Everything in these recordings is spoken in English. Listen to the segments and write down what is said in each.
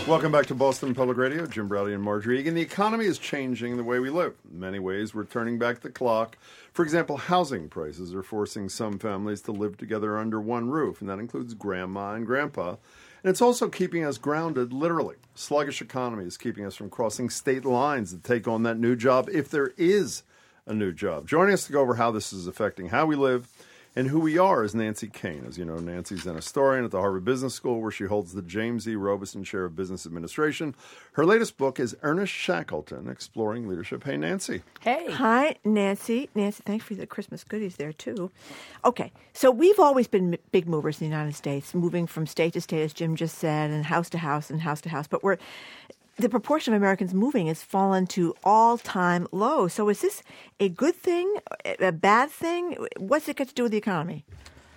Welcome back to Boston Public Radio. Jim Browdy and Marjorie Egan. The economy is changing the way we live. In many ways, we're turning back the clock. For example, housing prices are forcing some families to live together under one roof, and that includes grandma and grandpa. And it's also keeping us grounded, literally. Sluggish economy is keeping us from crossing state lines to take on that new job, if there is a new job. Joining us to go over how this is affecting how we live and who we are is Nancy Koehn. As you know, Nancy's an historian at the Harvard Business School, where she holds the James E. Robeson Chair of Business Administration. Her latest book is Ernest Shackleton, Exploring Leadership. Hey, Nancy. Hey. Hi, Nancy. Nancy, thanks for the Christmas goodies there, too. Okay, so we've always been big movers in the United States, moving from state to state, as Jim just said, and house to house and house to house. But the proportion of Americans moving has fallen to all-time lows. So is this a good thing, a bad thing? What's it got to do with the economy?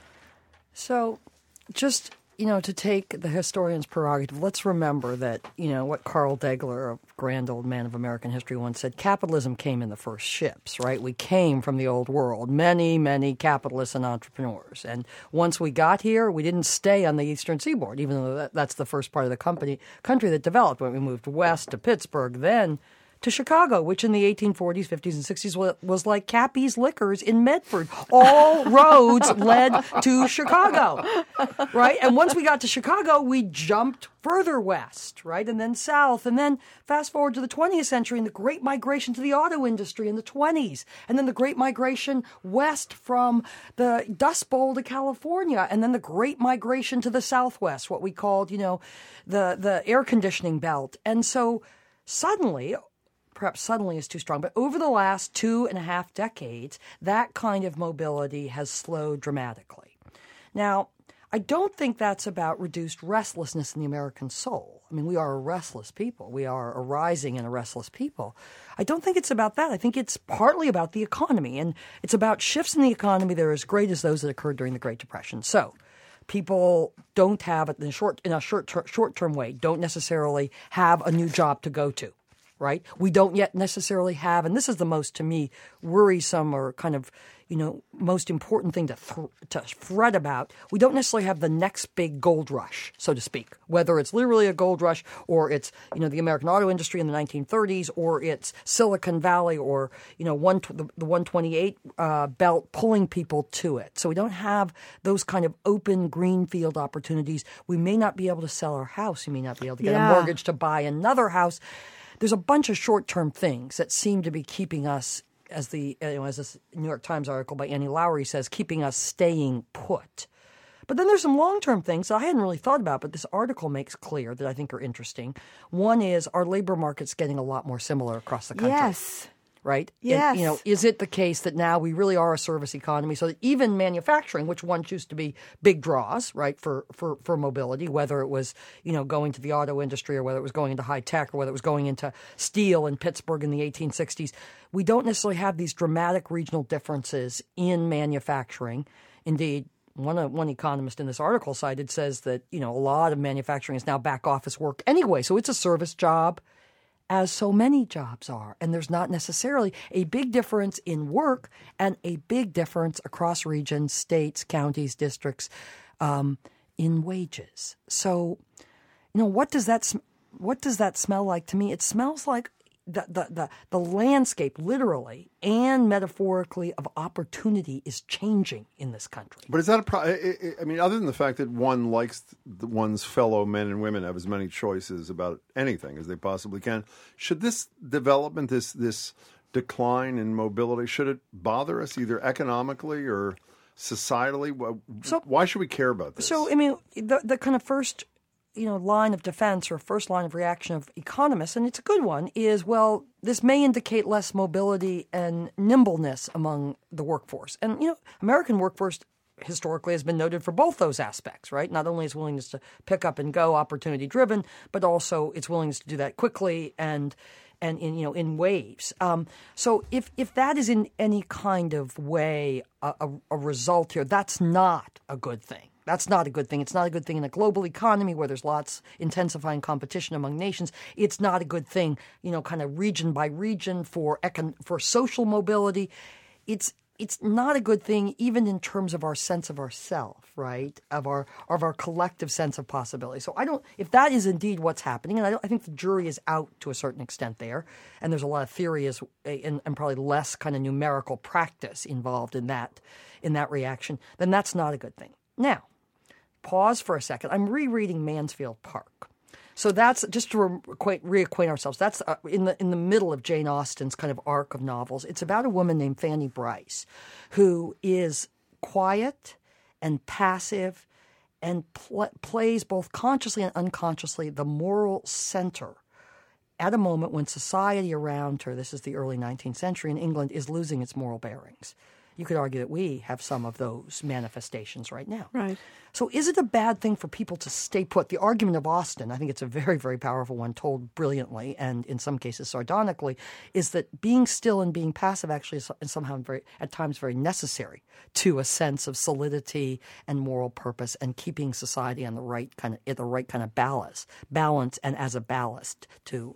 So just, to take the historian's prerogative, let's remember that, what Carl Degler, a grand old man of American history, once said, capitalism came in the first ships, right? We came from the old world, many, many capitalists and entrepreneurs. And once we got here, we didn't stay on the eastern seaboard, even though that's the first part of the country that developed. When we moved west to Pittsburgh, then to Chicago, which in the 1840s, 50s, and 60s was like Cappy's Liquors in Medford. All roads led to Chicago, right? And once we got to Chicago, we jumped further west, right? And then south. And then fast forward to the 20th century and the great migration to the auto industry in the 20s. And then the great migration west from the Dust Bowl to California. And then the great migration to the southwest, what we called, the air conditioning belt. And so suddenly, perhaps suddenly is too strong, but over the last 2.5 decades, that kind of mobility has slowed dramatically. Now, I don't think that's about reduced restlessness in the American soul. I mean, we are a restless people. We are a rising and a restless people. I don't think it's about that. I think it's partly about the economy, and it's about shifts in the economy that are as great as those that occurred during the Great Depression. So people don't have, in a short-term way, don't necessarily have a new job to go to. Right? We don't yet necessarily have, and this is the most, to me, worrisome or kind of, most important thing to fret about. We don't necessarily have the next big gold rush, so to speak, whether it's literally a gold rush or it's, the American auto industry in the 1930s or it's Silicon Valley or, the 128 belt pulling people to it. So we don't have those kind of open greenfield opportunities. We may not be able to sell our house. We may not be able to get a mortgage to buy another house. There's a bunch of short-term things that seem to be keeping us, as this New York Times article by Annie Lowrey says, keeping us staying put. But then there's some long-term things that I hadn't really thought about, but this article makes clear that I think are interesting. One is our labor market's getting a lot more similar across the country. Yes. Right? Yes. And, is it the case that now we really are a service economy so that even manufacturing, which once used to be big draws, right, for mobility, whether it was, going to the auto industry or whether it was going into high tech or whether it was going into steel in Pittsburgh in the 1860s, we don't necessarily have these dramatic regional differences in manufacturing. Indeed, one economist in this article cited says that, a lot of manufacturing is now back office work anyway, so it's a service job, as so many jobs are. And there's not necessarily a big difference in work and a big difference across regions, states, counties, districts, in wages. So, what does that smell like to me? It smells like the landscape, literally and metaphorically, of opportunity is changing in this country. But is that a problem? I mean, other than the fact that one likes one's fellow men and women have as many choices about anything as they possibly can, should this development, this decline in mobility, should it bother us either economically or societally? So, why should we care about this? So, I mean, the kind of first line of defense or first line of reaction of economists, and it's a good one, is, well, this may indicate less mobility and nimbleness among the workforce. And, American workforce historically has been noted for both those aspects, right? Not only its willingness to pick up and go, opportunity driven, but also its willingness to do that quickly and in waves. So if that is in any kind of way a result here, that's not a good thing. That's not a good thing. It's not a good thing in a global economy where there's lots intensifying competition among nations. It's not a good thing, kind of region by region for social mobility. It's it's not a good thing even in terms of our sense of ourself, right? Of our collective sense of possibility. So if that is indeed what's happening, and I think the jury is out to a certain extent there, and there's a lot of theory and probably less kind of numerical practice involved in that reaction, then that's not a good thing. Now, pause for a second. I'm rereading Mansfield Park. So that's just to reacquaint ourselves. That's in the middle of Jane Austen's kind of arc of novels. It's about a woman named Fanny Bryce, who is quiet and passive, and plays both consciously and unconsciously the moral center at a moment when society around her, this is the early 19th century in England, is losing its moral bearings. You could argue that we have some of those manifestations right now. Right. So is it a bad thing for people to stay put? The argument of Austen, I think it's a very, very powerful one, told brilliantly and in some cases sardonically, is that being still and being passive actually is somehow at times very necessary to a sense of solidity and moral purpose and keeping society on the right kind of balance and as a ballast to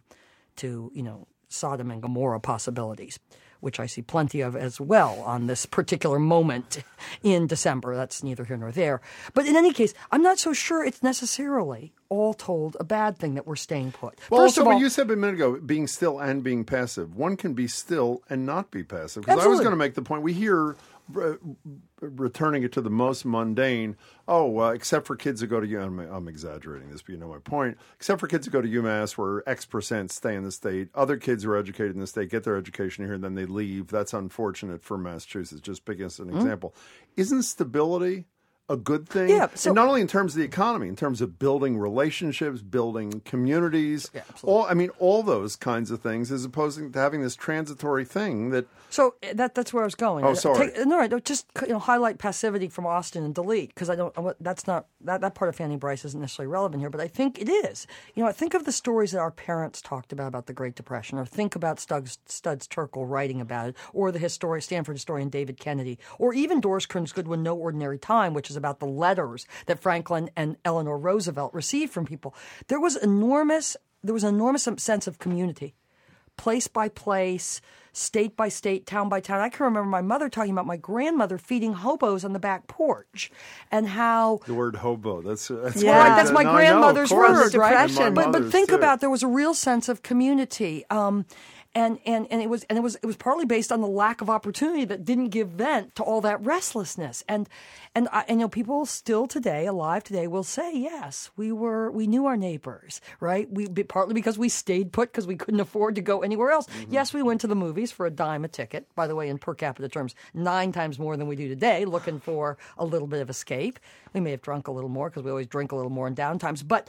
Sodom and Gomorrah possibilities, which I see plenty of as well on this particular moment in December. That's neither here nor there. But in any case, I'm not so sure it's necessarily all told a bad thing that we're staying put. Well, First also, of all, what you said a minute ago, being still and being passive. One can be still and not be passive. Because I was going to make the point, we hear, returning it to the most mundane, except for kids that go to I'm exaggerating this, but you know my point. Except for kids that go to UMass where X% stay in the state. Other kids who are educated in the state get their education here and then they leave. That's unfortunate for Massachusetts, just picking as an example. Isn't stability a good thing? Yeah. And not only in terms of the economy, in terms of building relationships, building communities, all those kinds of things, as opposed to having this transitory thing that. So that's where I was going. Oh, sorry. Just highlight passivity from Austen and delete, because that's not that part of Fanny Bryce isn't necessarily relevant here, but I think it is. Think of the stories that our parents talked about the Great Depression, or think about Studs Terkel writing about it, or the Stanford historian David Kennedy, or even Doris Kearns Goodwin, No Ordinary Time, which is about the letters that Franklin and Eleanor Roosevelt received from people. There was an enormous sense of community, place by place, state by state, town by town. I can remember my mother talking about my grandmother feeding hobos on the back porch, and how the word hobo. That's my grandmother's word, right? But think too. about, there was a real sense of community. And it was partly based on the lack of opportunity that didn't give vent to all that restlessness. And people still alive today will say, yes, we knew our neighbors, right? Partly because we stayed put because we couldn't afford to go anywhere else. Mm-hmm. Yes, we went to the movies for $10 a ticket, by the way, in per capita terms, 9 times more than we do today, looking for a little bit of escape. We may have drunk a little more because we always drink a little more in downtimes, but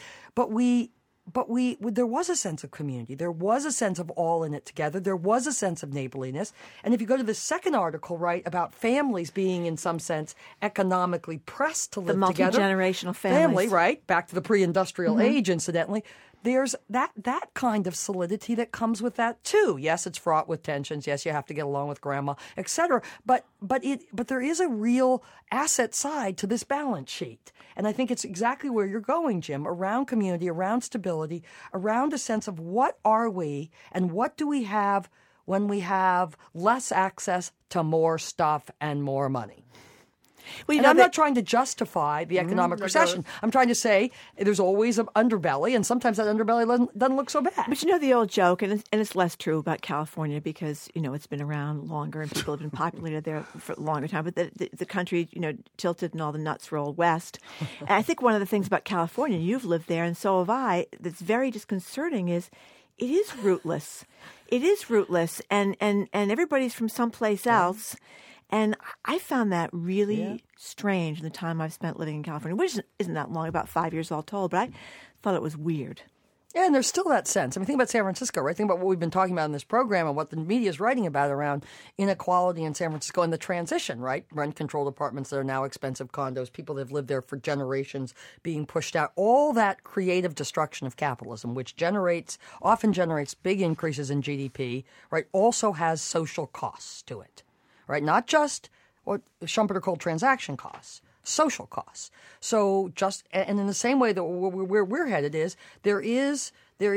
there was a sense of community. There was a sense of all in it together. There was a sense of neighborliness. And if you go to the second article, right, about families being in some sense economically pressed to live together. The multi-generational family, right, back to the pre-industrial age, incidentally. There's that kind of solidity that comes with that too. Yes, it's fraught with tensions. Yes, you have to get along with grandma, etc. But there is a real asset side to this balance sheet. And I think it's exactly where you're going, Jim, around community, around stability, around a sense of what are we and what do we have when we have less access to more stuff and more money. Well, I'm not trying to justify the economic recession. I'm trying to say there's always an underbelly, and sometimes that underbelly doesn't look so bad. But the old joke, and it's less true about California because, it's been around longer and people have been populated there for a longer time. But the country, tilted and all the nuts rolled west. And I think one of the things about California, you've lived there and so have I, that's very disconcerting is it is rootless. It is rootless, and everybody's from someplace else. And I found that really strange in the time I've spent living in California, which isn't that long, about 5 years all told, but I thought it was weird. Yeah, and there's still that sense. Think about San Francisco, right? Think about what we've been talking about in this program and what the media is writing about around inequality in San Francisco and the transition, right? Rent-controlled apartments that are now expensive condos, people that have lived there for generations being pushed out. All that creative destruction of capitalism, which often generates big increases in GDP, right, also has social costs to it. Right, not just what Schumpeter called transaction costs, social costs. So and in the same way that where we're headed is there is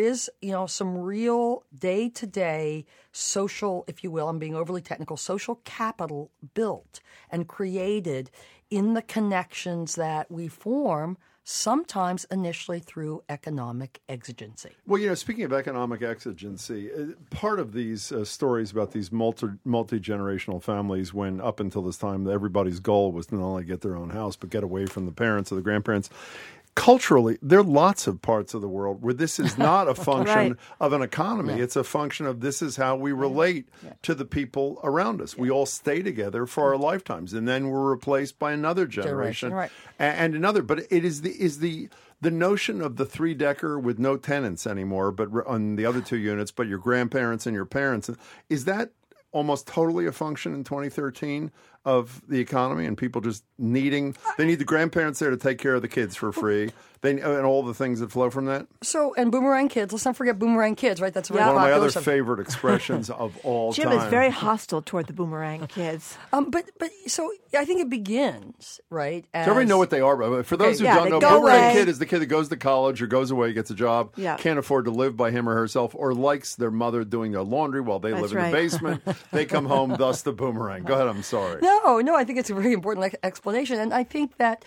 some real day-to-day social, if you will, I'm being overly technical, social capital built and created in the connections that we form, sometimes initially through economic exigency. Well, speaking of economic exigency, part of these stories about these multi-generational families, when up until this time, everybody's goal was to not only get their own house, but get away from the parents or the grandparents. Culturally, there are lots of parts of the world where this is not a function right. of an economy. Yeah. It's a function of this is how we relate to the people around us. Yeah. We all stay together for our lifetimes, and then we're replaced by another generation. Right. And another. But it is the notion of the three-decker with no tenants anymore, but on the other two units, but your grandparents and your parents. Is that almost totally a function in 2013 of the economy and people just they need the grandparents there to take care of the kids for free, and all the things that flow from that? So, and boomerang kids. Let's not forget boomerang kids, right? That's a very one of my popular other favorite expressions of all Jim time. is very hostile toward the boomerang kids. But so I think it begins, right? Does everybody know what they are? But for those who don't know, boomerang kid is the kid that goes to college or goes away, gets a job, can't afford to live by him or herself, or likes their mother doing their laundry while they live in the basement. They come home, thus the boomerang. Go ahead, I'm sorry. No, I think it's a very important explanation. And I think that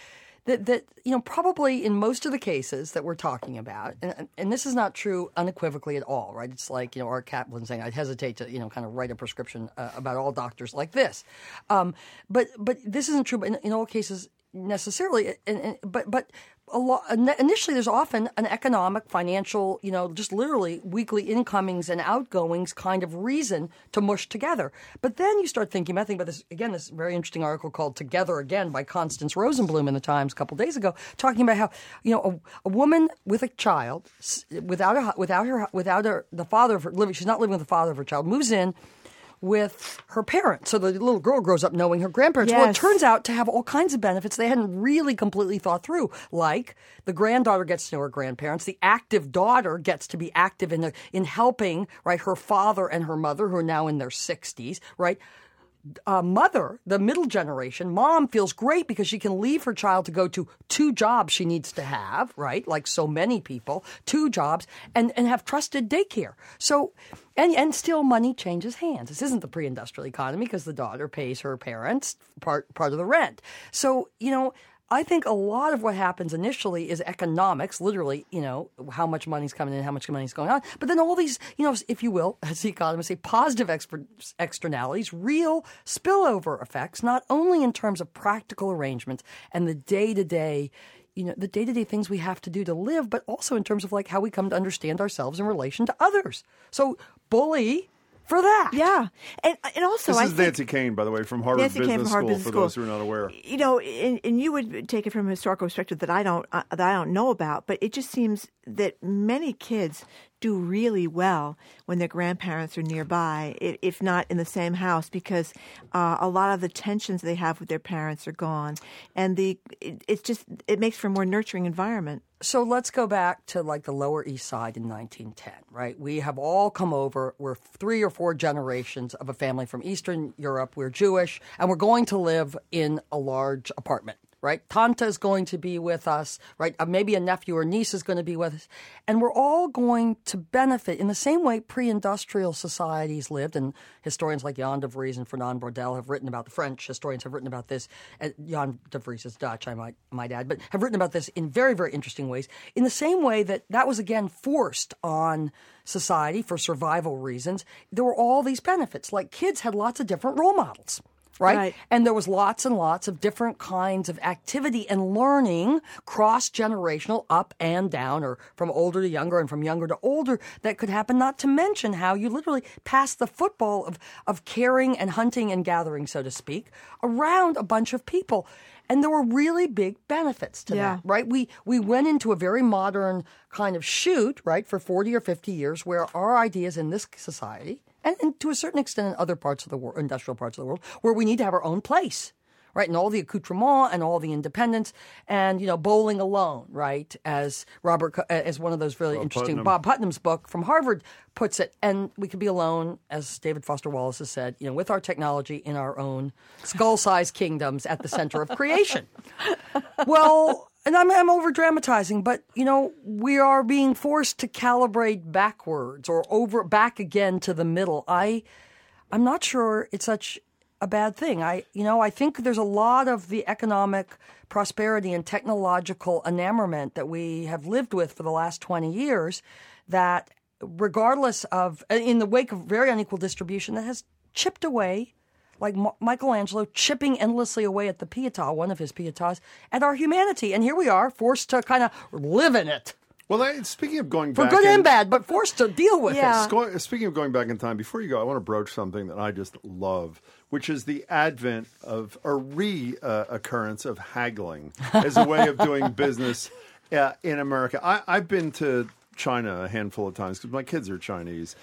probably in most of the cases that we're talking about, and this is not true unequivocally at all, right? It's like, Art Kaplan saying, I'd hesitate to, kind of write a prescription about all doctors like this. But this isn't true in all cases necessarily. But initially there's often an economic, financial, just literally weekly incomings and outgoings kind of reason to mush together. But then you start thinking about this, again, this very interesting article called Together Again by Constance Rosenblum in the Times a couple days ago, talking about how, a woman with a child, without the father of her living, she's not living with the father of her child, moves in with her parents. So the little girl grows up knowing her grandparents. Yes. Well, it turns out to have all kinds of benefits they hadn't really completely thought through. Like the granddaughter gets to know her grandparents. The active daughter gets to be active in helping, right, her father and her mother, who are now in their 60s, right? Mother, the middle generation, mom feels great because she can leave her child to go to 2 jobs she needs to have, right? Like so many people, 2 jobs, and have trusted daycare. So, and still money changes hands. This isn't the pre-industrial economy because the daughter pays her parents part of the rent. So, I think a lot of what happens initially is economics, literally, how much money's coming in, how much money's going on. But then all these, if you will, as the economists say, positive externalities, real spillover effects, not only in terms of practical arrangements and the day-to-day things we have to do to live, but also in terms of how we come to understand ourselves in relation to others. So bully for that. Yeah. And also, this is Nancy Kane, by the way, from Harvard Business School, for those who are not aware. And you would take it from a historical perspective that I don't know about, but it just seems that many kids do really well when their grandparents are nearby, if not in the same house, because a lot of the tensions they have with their parents are gone, and it makes for a more nurturing environment. So let's go back to the Lower East Side in 1910, right? We have all come over. We're 3 or 4 generations of a family from Eastern Europe. We're Jewish, and we're going to live in a large apartment, right? Tanta is going to be with us, right? Maybe a nephew or niece is going to be with us. And we're all going to benefit in the same way pre-industrial societies lived. And historians like Jan de Vries and Fernand Braudel have written about, the French historians have written about this. Jan de Vries is Dutch, I might add, but have written about this in very, very interesting ways. In the same way that was, again, forced on society for survival reasons, there were all these benefits. Like kids had lots of different role models. Right? And there was lots and lots of different kinds of activity and learning, cross-generational, up and down, or from older to younger and from younger to older, that could happen, not to mention how you literally pass the football of caring and hunting and gathering, so to speak, around a bunch of people. And there were really big benefits to that, right? We went into a very modern kind of shoot, right, for 40 or 50 years where our ideas in this society, and to a certain extent in other parts of the world, industrial parts of the world, where we need to have our own place, right? And all the accoutrement and all the independence and, bowling alone, right? As as one of those really interesting Bob Putnam's book from Harvard puts it. And we could be alone, as David Foster Wallace has said, with our technology in our own skull-sized kingdoms at the center of creation. Well, and I'm over-dramatizing, but, we are being forced to calibrate backwards or back again to the middle. I'm not sure it's such a bad thing. I think there's a lot of the economic prosperity and technological enamorment that we have lived with for the last 20 years that, regardless of, in the wake of very unequal distribution, that has chipped away, like Michelangelo chipping endlessly away at the Pietà, one of his Pietas, at our humanity. And here we are, forced to kind of live in it. Well, speaking of going back... For good and bad, but forced to deal with it. Speaking of going back in time, before you go, I want to broach something that I just love, which is the advent of a reoccurrence of haggling as a way of doing business in America. I've been to China a handful of times because my kids are Chinese.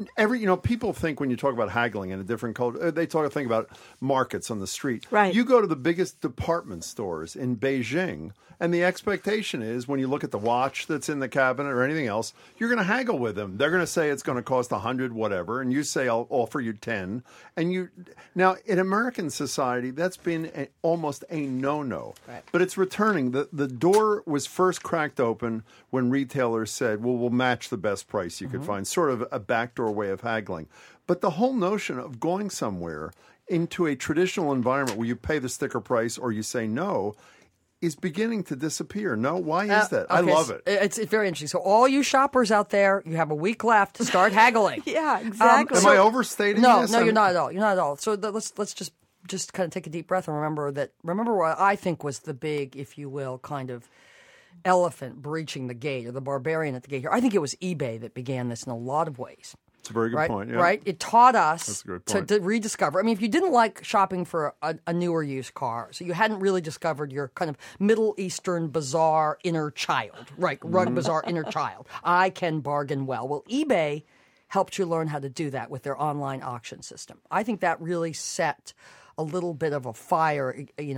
People think when you talk about haggling in a different culture, they think about markets on the street. Right. You go to the biggest department stores in Beijing, and the expectation is when you look at the watch that's in the cabinet or anything else, you're going to haggle with them. They're going to say it's going to cost $100, whatever, and you say I'll offer you $10. And now in American society, that's been almost a no-no. Right. But it's returning. The door was first cracked open when retailers said, "Well, we'll match the best price you could find," sort of a backdoor way of haggling. But the whole notion of going somewhere into a traditional environment where you pay the sticker price or you say no is beginning to disappear. No? Why is that? I love it. It's very interesting. So all you shoppers out there, you have a week left to start haggling. Yeah, exactly. Am I overstating this? No, you're not at all. You're not at all. So let's just kind of take a deep breath and remember what I think was the big, if you will, kind of elephant breaching the gate or the barbarian at the gate here. I think it was eBay that began this in a lot of ways. It's a very good point. Yeah. Right? It taught us to rediscover. I mean, if you didn't like shopping for a newer used car, so you hadn't really discovered your kind of Middle Eastern bizarre inner child, right? Bizarre inner child. I can bargain well. Well, eBay helped you learn how to do that with their online auction system. I think that really set a little bit of a fire,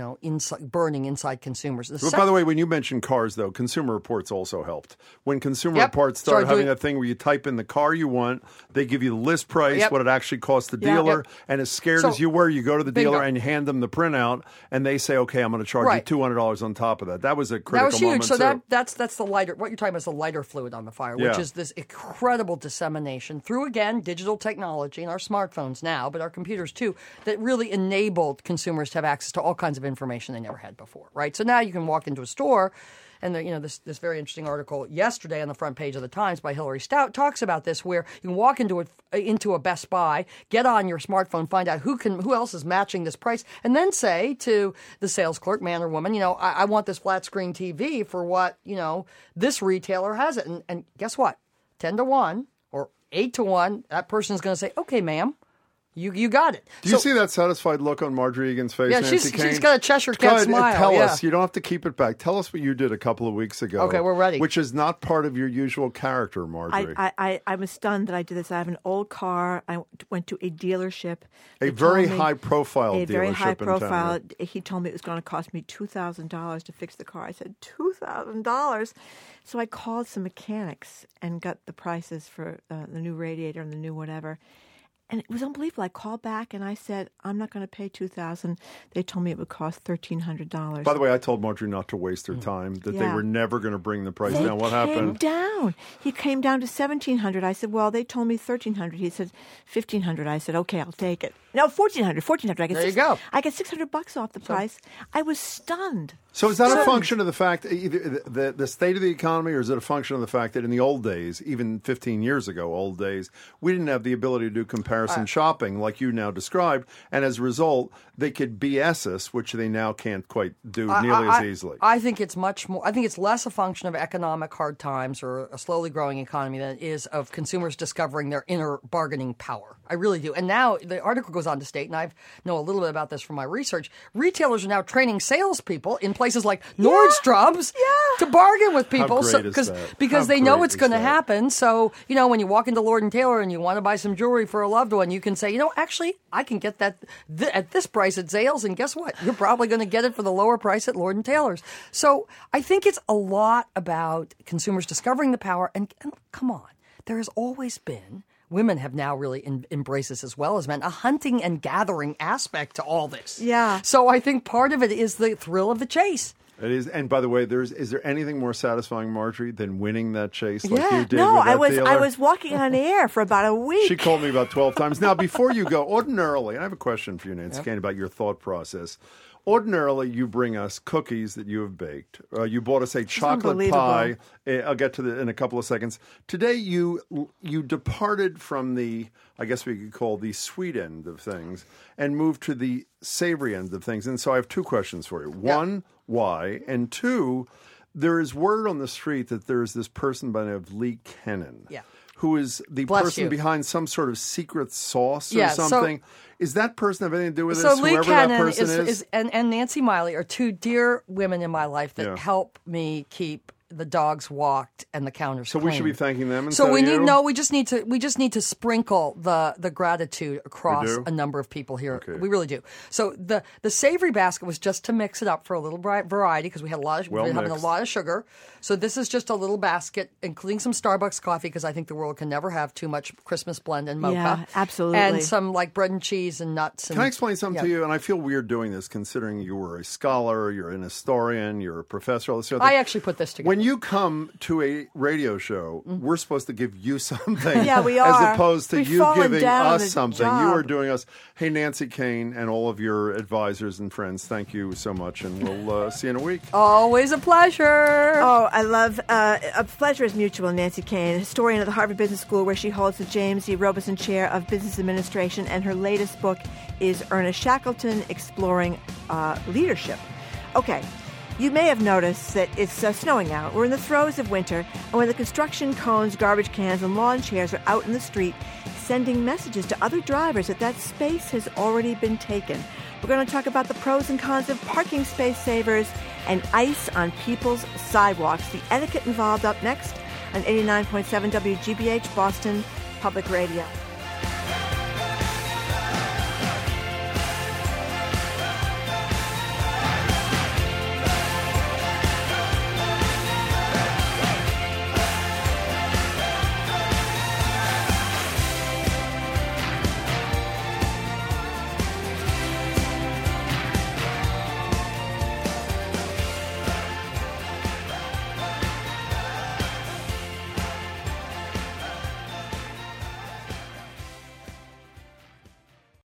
burning inside consumers. By the way, when you mentioned cars, though, Consumer Reports also helped. When Consumer Reports started having that thing where you type in the car you want, they give you the list price, what it actually costs the dealer, and as scared as you were, you go to the dealer and you hand them the printout, and they say, "Okay, I'm going to charge you $200 on top of that." That was a critical moment. That was huge. So that's the lighter. What you're talking about is the lighter fluid on the fire, which is this incredible dissemination through, again, digital technology and our smartphones now, but our computers too, that really enabled consumers to have access to all kinds of information they never had before, right? So now you can walk into a store, and this very interesting article yesterday on the front page of the Times by Hillary Stout talks about this, where you can walk into a Best Buy, get on your smartphone, find out who else is matching this price, and then say to the sales clerk, man or woman, I want this flat screen TV for what this retailer has it, and guess what? 10-1 or 8-1, that person is going to say, "Okay, ma'am. You got it." Do you see that satisfied look on Marjorie Egan's face? Yeah, Nancy Kane? She's got a Cheshire Cat smile. Tell us. You don't have to keep it back. Tell us what you did a couple of weeks ago. Okay, we're ready. Which is not part of your usual character, Marjorie. I was stunned that I did this. I have an old car. I went to a dealership. A very high-profile dealership A very high-profile. in town. He told me it was going to cost me $2,000 to fix the car. I said, $2,000? So I called some mechanics and got the prices for the new radiator and the new whatever. And it was unbelievable. I called back and I said, "I'm not going to pay $2,000." They told me it would cost $1,300. By the way, I told Marjorie not to waste her time, that they were never going to bring the price down. What happened? He came down to $1,700. I said, "Well, they told me $1,300." He said, "$1,500." I said, "Okay, I'll take it." No, $1,400. There you go. I get $600 off the price. I was stunned. So is that a function of the fact, either the state of the economy, or is it a function of the fact that in the old days, even 15 years ago, we didn't have the ability to do comparison shopping like you now described, and as a result, they could BS us, which they now can't quite do nearly as easily? I think it's much more. I think it's less a function of economic hard times or a slowly growing economy than it is of consumers discovering their inner bargaining power. I really do. And now the article goes on to state, and I know a little bit about this from my research, retailers are now training salespeople in places like Nordstrom's to bargain with people because they know it's going to happen. So, when you walk into Lord & Taylor and you want to buy some jewelry for a loved loved one, you can say, actually, I can get that at this price at Zales, and guess what? You're probably going to get it for the lower price at Lord & Taylor's. So I think it's a lot about consumers discovering the power. And come on, there has always been, women have now really embraced this as well as men, a hunting and gathering aspect to all this. Yeah. So I think part of it is the thrill of the chase. It is, and by the way, is there anything more satisfying, Marjorie, than winning that chase like you did no, with that dealer? I was walking on air for about a week. She called me about 12 times. Now, before you go, ordinarily, I have a question for you, Nancy Kane, about your thought process. Ordinarily, you bring us cookies that you have baked. You bought us a chocolate pie. I'll get to that in a couple of seconds. Today, you departed from the, I guess we could call the sweet end of things, and moved to the savory end of things. And so I have two questions for you. One, why? And two, there is word on the street that there is this person by the name of Lee Kennan. Yeah. Who is the person behind some sort of secret sauce or something? Is that person have anything to do with this? Lee Whoever Kennan that person is? and Nancy Miley are two dear women in my life that help me keep the dogs walked and the counters So clean. we should be thanking them. So we just need to sprinkle the gratitude across a number of people here. Okay. We really do. So the savory basket was just to mix it up for a little variety because we had we're having a lot of sugar. So this is just a little basket, including some Starbucks coffee because I think the world can never have too much Christmas blend and mocha. Yeah, absolutely. And some like bread and cheese and nuts. Can I explain something to you? And I feel weird doing this, considering you were a scholar, you're an historian, you're a professor. All this sort of thing. I actually put this together. When you come to a radio show, we're supposed to give you something. Yeah, we are. As opposed to We've you fallen giving down on us the something. job. You are doing us. Hey, Nancy Kane and all of your advisors and friends, thank you so much. And we'll see you in a week. Always a pleasure. Oh, I love A Pleasure is Mutual. Nancy Kane, historian of the Harvard Business School, where she holds the James E. Robeson Chair of Business Administration, and her latest book is Ernest Shackleton, Exploring Leadership. Okay, you may have noticed that it's snowing out. We're in the throes of winter, and when the construction cones, garbage cans, and lawn chairs are out in the street, sending messages to other drivers that space has already been taken. We're going to talk about the pros and cons of parking space savers and ice on people's sidewalks. The etiquette involved up next on 89.7 WGBH Boston Public Radio.